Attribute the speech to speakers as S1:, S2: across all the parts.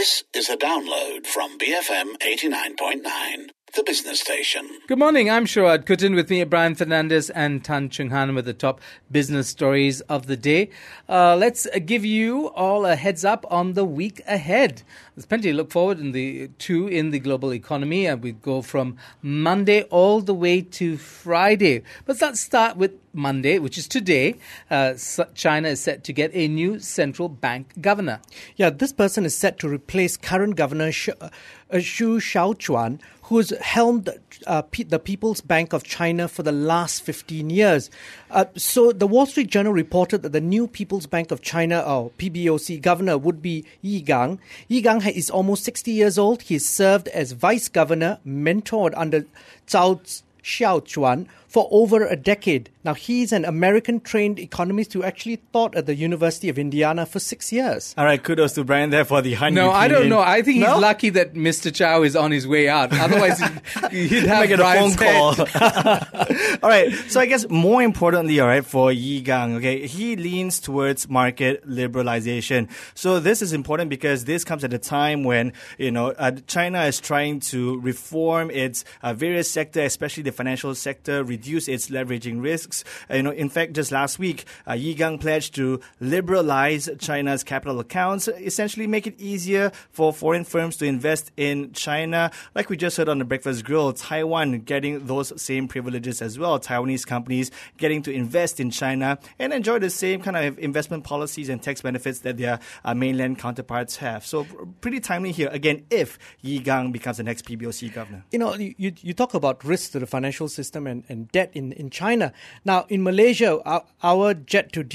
S1: This is a download from BFM 89.9, the business station.
S2: Good morning, I'm Sharad Kutin. With me, Brian Fernandez and Tan Chung Han with the top business stories of the day. Let's give you all a heads up on the week ahead. There's plenty to look forward to in the global economy. We go from Monday all the way to Friday. But let's start with Monday, which is today. China is set to get a new central bank governor.
S3: Yeah, this person is set to replace current governor Xu Xiaochuan, who's helmed the People's Bank of China for the last 15 years. So the Wall Street Journal reported that the new People's Bank of China, or PBOC, governor would be Yi Gang. Yi Gang is almost 60 years old. He served as vice governor, mentored under Zhao Xiaochuan for over a decade. Now, he's an American-trained economist who actually taught at the University of Indiana for 6 years.
S4: All right, kudos to Brian there for the Han.
S2: No, I don't know. I think he's lucky that Mr. Chow is on his way out. Otherwise, he'd have
S4: get a phone call. All right, so I guess more importantly, all right, for Yi Gang, okay, he leans towards market liberalization. So this is important because this comes at a time when, China is trying to reform its various sectors, especially the financial sector, reduce its leveraging risks. In fact, just last week, Yi Gang pledged to liberalize China's capital accounts, essentially make it easier for foreign firms to invest in China. Like we just heard on the Breakfast Grill, Taiwan getting those same privileges as well. Taiwanese companies getting to invest in China and enjoy the same kind of investment policies and tax benefits that their mainland counterparts have. So pretty timely here, again, if Yi Gang becomes the next PBOC governor.
S3: You talk about risks to the financial system and debt in China. Now, in Malaysia, our debt to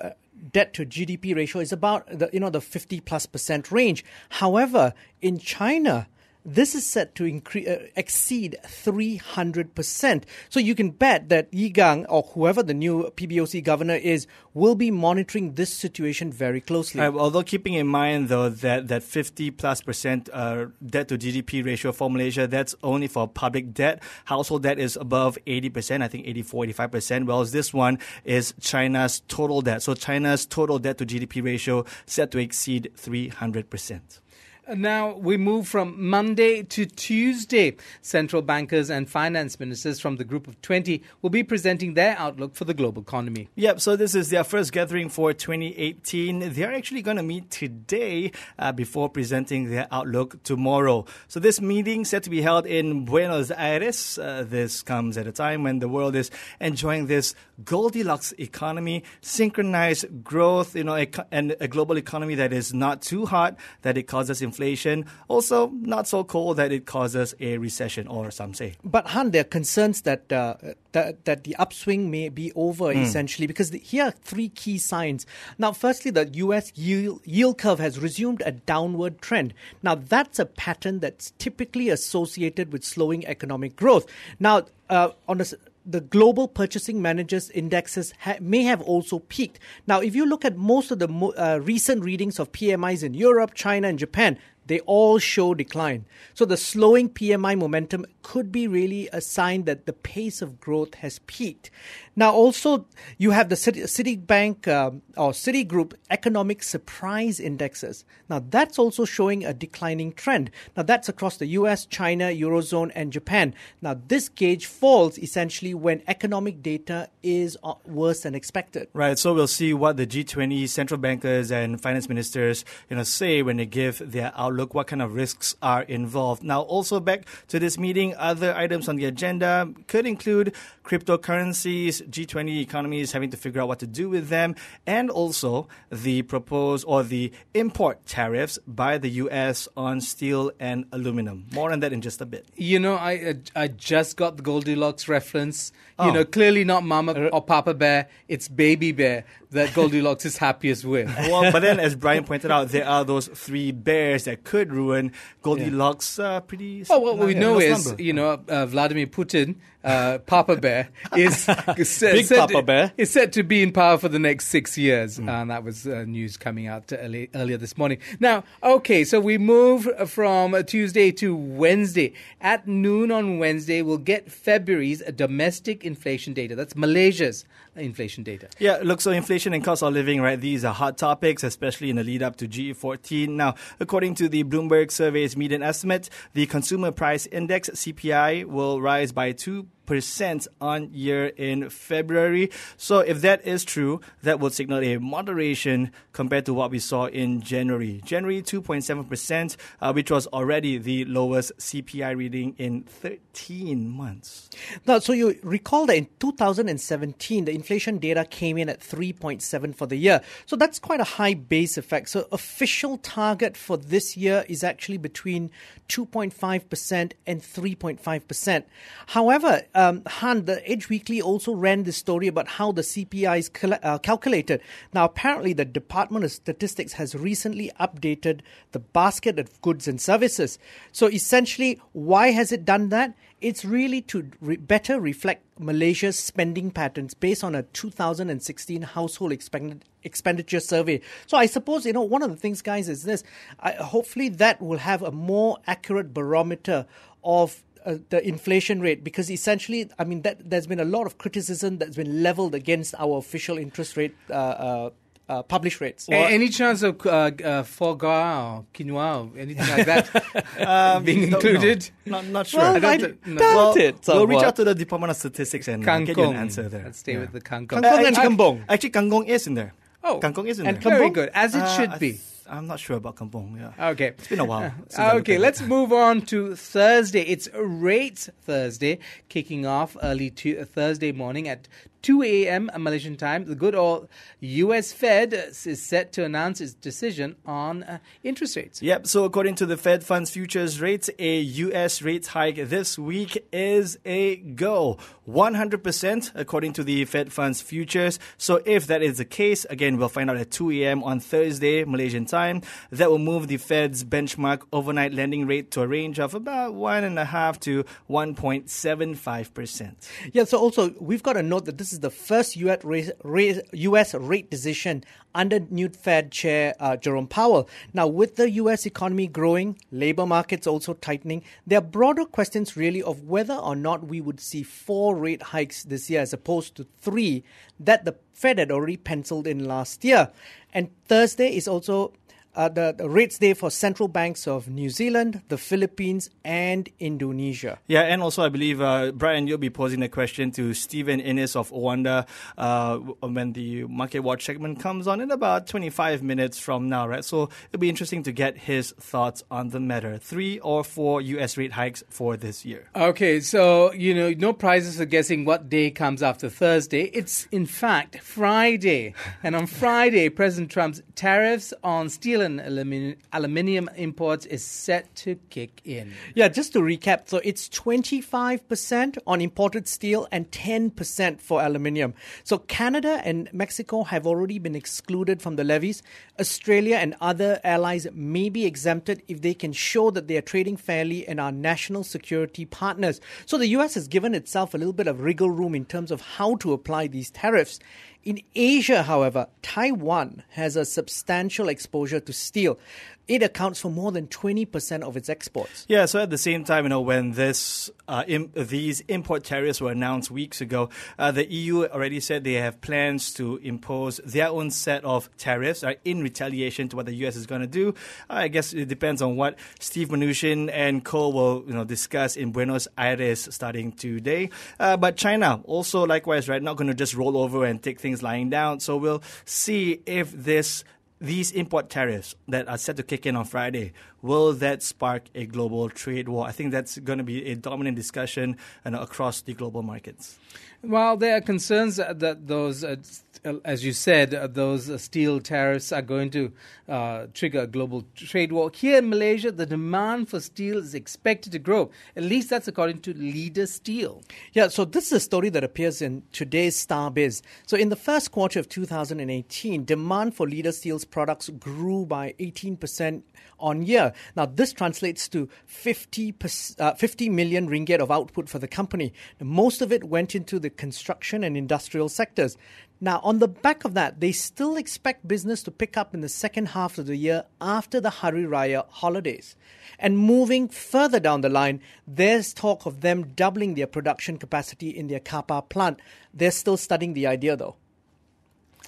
S3: GDP ratio is about the 50+% range. However, in China, this is set to exceed 300%. So you can bet that Yi Gang, or whoever the new PBOC governor is, will be monitoring this situation very closely.
S4: Although keeping in mind, though, that 50+% debt to GDP ratio for Malaysia, that's only for public debt. Household debt is above 80%, I think 84, 85%, whereas this one is China's total debt. So China's total debt to GDP ratio set to exceed 300%.
S2: Now we move from Monday to Tuesday. Central bankers and finance ministers from the Group of 20 will be presenting their outlook for the global economy.
S4: Yep, so this is their first gathering for 2018. They're actually going to meet today before presenting their outlook tomorrow. So this meeting set to be held in Buenos Aires. This comes at a time when the world is enjoying this Goldilocks economy, synchronized growth, and a global economy that is not too hot, that it causes inflation. Also, not so cold that it causes a recession, or some say.
S3: But Han, there are concerns that the upswing may be over, essentially, because here are three key signs. Now, firstly, the U.S. yield curve has resumed a downward trend. Now, that's a pattern that's typically associated with slowing economic growth. Now, the global purchasing managers indexes may have also peaked. Now, if you look at most of the recent readings of PMIs in Europe, China, and Japan, they all show decline. So the slowing PMI momentum could be really a sign that the pace of growth has peaked. Now, also, you have the Citibank or Citigroup economic surprise indexes. Now, that's also showing a declining trend. Now, that's across the US, China, Eurozone, and Japan. Now, this gauge falls essentially when economic data is worse than expected.
S4: Right. So we'll see what the G20 central bankers and finance ministers, say when they give their outlook, what kind of risks are involved. Now, also back to this meeting, other items on the agenda could include cryptocurrencies, G20 economies having to figure out what to do with them, and also the proposed or the import tariffs by the U.S. on steel and aluminum. More on that in just a bit.
S2: I just got the Goldilocks reference. Clearly not Mama or Papa Bear, it's Baby Bear that Goldilocks is happiest with.
S4: Well, but then as Brian pointed out, there are those three bears that could ruin Goldilocks pretty...
S2: Well, what we know is, Vladimir Putin, Papa Bear, is said to be in power for the next 6 years. And that was news coming out earlier this morning. Now, okay, so we move from Tuesday to Wednesday. At noon on Wednesday, we'll get February's domestic inflation data. That's Malaysia's inflation data.
S4: Yeah, look, so inflation inflation and cost of living, right? These are hot topics, especially in the lead up to G14. Now, according to the Bloomberg survey's median estimate, the Consumer Price Index, CPI, will rise by 2% on year in February. So if that is true, that would signal a moderation compared to what we saw in January. January 2.7%, which was already the lowest CPI reading in 13 months.
S3: Now, so you recall that in 2017, the inflation data came in at 3.7 for the year. So that's quite a high base effect. So official target for this year is actually between 2.5% and 3.5%. However, Han, the Edge Weekly also ran this story about how the CPI is calculated. Now, apparently, the Department of Statistics has recently updated the basket of goods and services. So essentially, why has it done that? It's really to better reflect Malaysia's spending patterns based on a 2016 household expenditure survey. So I suppose, one of the things, guys, is this. Hopefully that will have a more accurate barometer of the inflation rate, because essentially, there's been a lot of criticism that's been leveled against our official interest rate published rates.
S2: Any chance of foie gras or quinoa or anything like that being included?
S4: Not sure.
S3: Well, I doubt it.
S4: We'll reach out to the Department of Statistics and get you an answer there.
S2: Let's stay with the kangkong.
S3: Kangkong and kambong.
S4: Actually, kangkong is in there.
S2: Oh,
S4: kangkong is in
S3: and
S4: there.
S2: Very good, as it should be.
S4: I'm not sure about kampong. Yeah.
S2: Okay.
S4: It's been a while.
S2: Okay, let's move on to Thursday. It's Rates Thursday, kicking off early Thursday morning at 2 a.m. Malaysian time. The good old US Fed is set to announce its decision on interest rates.
S4: Yep, so according to the Fed Funds Futures rates, a US rates hike this week is a go. 100% according to the Fed Funds Futures. So if that is the case, again, we'll find out at 2 a.m. on Thursday, Malaysian time. That will move the Fed's benchmark overnight lending rate to a range of about 1.5 to 1.75%.
S3: Yeah, so also, we've got to note that this is the first US rate decision under new Fed Chair Jerome Powell. Now, with the US economy growing, labor markets also tightening, there are broader questions really of whether or not we would see 4 rate hikes this year as opposed to 3 that the Fed had already penciled in last year. And Thursday is also the rates day for central banks of New Zealand, the Philippines, and Indonesia.
S4: Yeah, and also I believe, Brian, you'll be posing a question to Stephen Innes of Owanda when the Market Watch segment comes on in about 25 minutes from now, right? So it'll be interesting to get his thoughts on the matter. 3 or 4 US rate hikes for this year.
S2: Okay, so, no prizes for guessing what day comes after Thursday. It's, in fact, Friday. And on Friday, President Trump's tariffs on steel and aluminium imports is set to kick in.
S3: Yeah, just to recap, so it's 25% on imported steel and 10% for aluminium. So Canada and Mexico have already been excluded from the levies. Australia and other allies may be exempted if they can show that they are trading fairly and are national security partners. So the US has given itself a little bit of wriggle room in terms of how to apply these tariffs. In Asia, however, Taiwan has a substantial exposure to steel. It accounts for more than 20% of its exports.
S4: Yeah, so at the same time, when these import tariffs were announced weeks ago, the EU already said they have plans to impose their own set of tariffs in retaliation to what the US is going to do. I guess it depends on what Steve Mnuchin and co will discuss in Buenos Aires starting today. But China also likewise, not going to just roll over and take things lying down. So we'll see if these import tariffs that are set to kick in on Friday, will that spark a global trade war? I think that's going to be a dominant discussion across the global markets.
S2: Well, there are concerns that those, as you said, those steel tariffs are going to trigger a global trade war. Here in Malaysia, the demand for steel is expected to grow. At least that's according to Leader Steel.
S3: Yeah, so this is a story that appears in today's StarBiz. So in the first quarter of 2018, demand for Leader Steel's products grew by 18% on year. Now, this translates to 50 million ringgit of output for the company. Most of it went into the construction and industrial sectors. Now, on the back of that, they still expect business to pick up in the second half of the year after the Hari Raya holidays. And moving further down the line, there's talk of them doubling their production capacity in their Kapar plant. They're still studying the idea, though.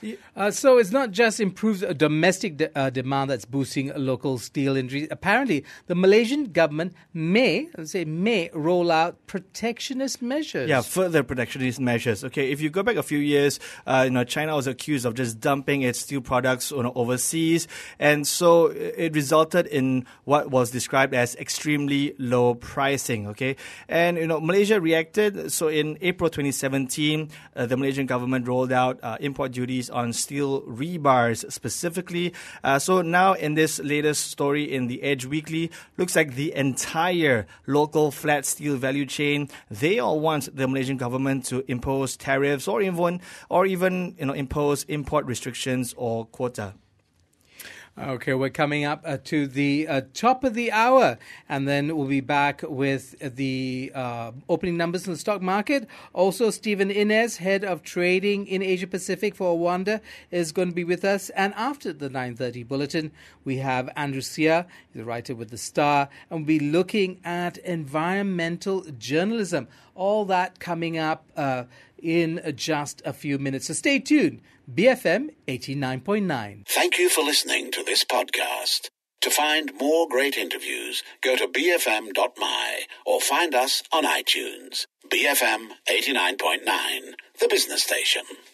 S2: So it's not just improved domestic demand that's boosting local steel industry. Apparently, the Malaysian government may roll out protectionist measures.
S4: Yeah, further protectionist measures. Okay, if you go back a few years, China was accused of just dumping its steel products overseas, and so it resulted in what was described as extremely low pricing. Okay, and Malaysia reacted. So in April 2017, the Malaysian government rolled out import duties on steel rebars specifically. So now in this latest story in the Edge Weekly, looks like the entire local flat steel value chain, they all want the Malaysian government to impose tariffs or even impose import restrictions or quota.
S2: Okay, we're coming up to the top of the hour, and then we'll be back with the opening numbers in the stock market. Also, Stephen Inez, head of trading in Asia Pacific for Awanda, is going to be with us. And after the 9:30 bulletin, we have Andrew Sear, he's a writer with The Star, and we'll be looking at environmental journalism. All that coming up in just a few minutes. So stay tuned. BFM 89.9.
S1: Thank you for listening to this podcast. To find more great interviews, go to bfm.my or find us on iTunes. BFM 89.9, the business station.